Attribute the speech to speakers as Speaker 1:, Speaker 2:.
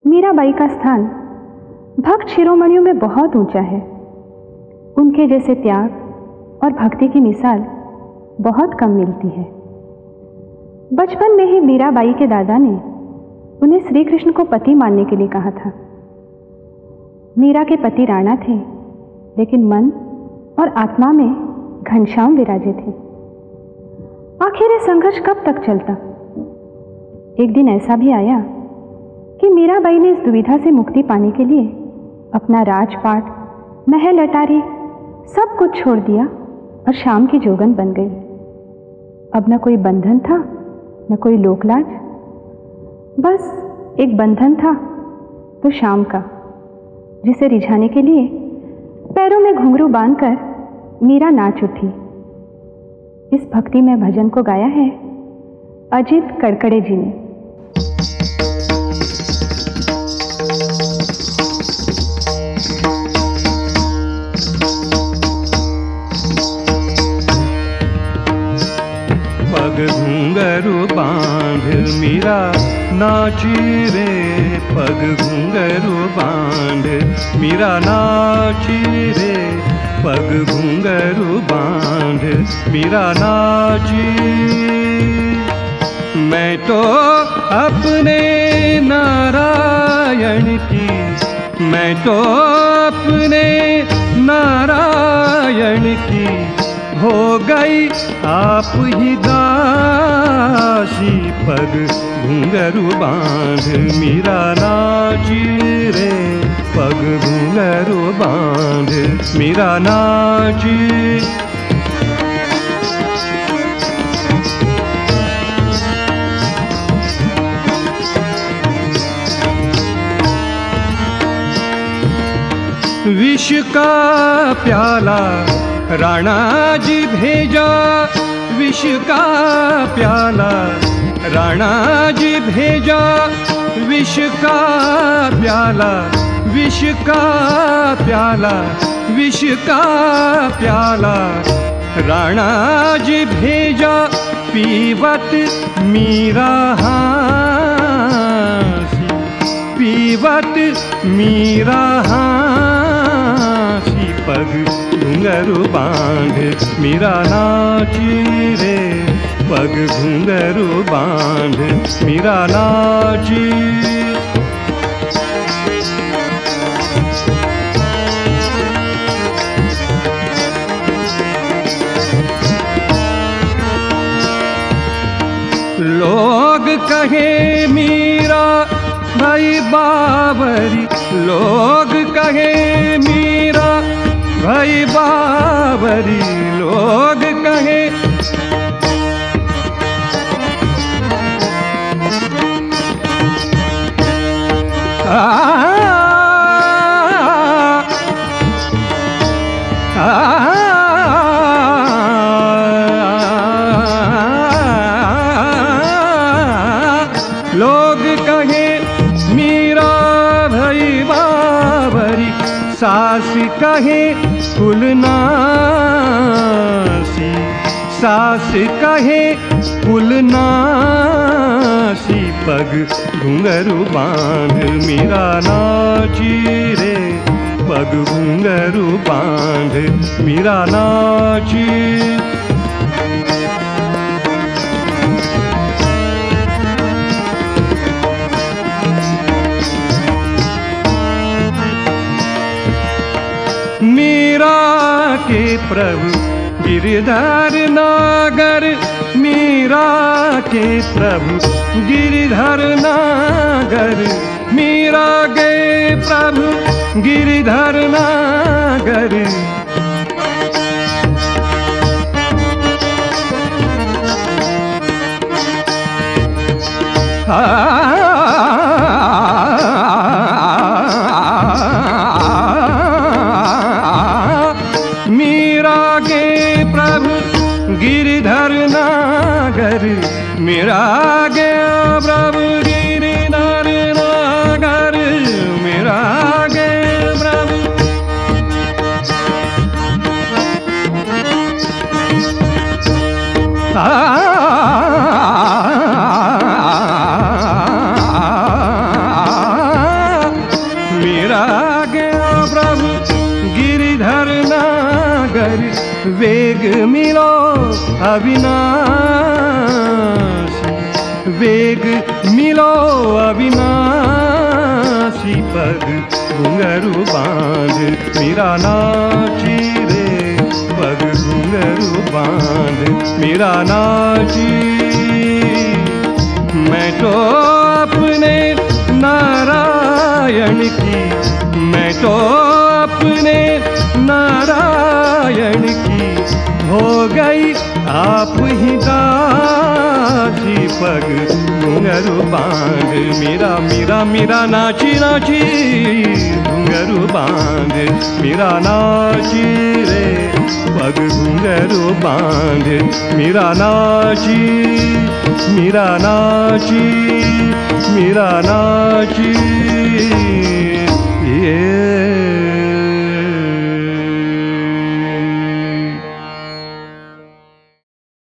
Speaker 1: मीराबाई का स्थान भक्त शिरोमणियों में बहुत ऊंचा है। उनके जैसे त्याग और भक्ति की मिसाल बहुत कम मिलती है। बचपन में ही मीराबाई के दादा ने उन्हें श्री कृष्ण को पति मानने के लिए कहा था। मीरा के पति राणा थे, लेकिन मन और आत्मा में घनश्याम विराजे थे। आखिर ये संघर्ष कब तक चलता? एक दिन ऐसा भी आया कि मीराबाई ने इस दुविधा से मुक्ति पाने के लिए अपना राजपाट, महल अटारी सब कुछ छोड़ दिया और शाम की जोगन बन गई। अब न कोई बंधन था, न कोई लोकलाज, बस एक बंधन था तो शाम का, जिसे रिझाने के लिए पैरों में घुंघरू बांधकर मीरा नाच उठी। इस भक्ति में भजन को गाया है अजित कड़कड़े जी ने।
Speaker 2: पग घुंघरू बांध मीरा नाची रे, पग घुंघरू बांध मीरा नाची रे, पग घुंघरू बांध मीरा नाची। मैं तो अपने नारायण की, मैं तो अपने नारायण की हो गई आप ही दासी। पग घुंघरू बांध मीरा नाची रे, पग घुंघरू बांध मीरा नाची। विष का प्याला राणा जी भेजा, विष का प्याला राणा जी भेजा, विष का प्याला, विष का प्याला, विष का प्याला राणा जी भेजा। पीवत मीरा हांसी, पीवत मीरा हांसी। पग घुंघरू बांध मीरा नाची रे, पग घुंघरू बांध मीरा नाची। लोग कहे मीरा भाई बावरी, लोग कहे मीरा भाई बावरी, लोग कहे लोग कहे मीरा भाई बावरी, सास कहे कुलनासी, सास कहे कुलनासी। पग घुंघरू बांध मीरा नाची रे, पग घुंघरू बांध मीरा नाची। मीरा के प्रभु गिरधर नागर, मीरा के प्रभु गिरधर नागर, मीरा के प्रभु गिरधर नागर। मीरा के प्रभु गिरधर नागर, मीरा के प्रभु गिरधर नागर, मीरा के प्रभु। वेग मिलो अविनाशी, वेग मिलो अविनाशी। पग घुंघरू बांध मीरा नाची रे, पग घुंघरू बांध मीरा नाची। मैं तो अपने नारायण की, मैं तो अपने नारायण की हो गई आप ही दासी। पग घुंघरू बांध मीरा मीरा मीरा नाची नाची, घुंघरू बांध मीरा नाची रे, पग घुंघरू बांध मीरा नाची, मीरा नाची, मीरा नाची।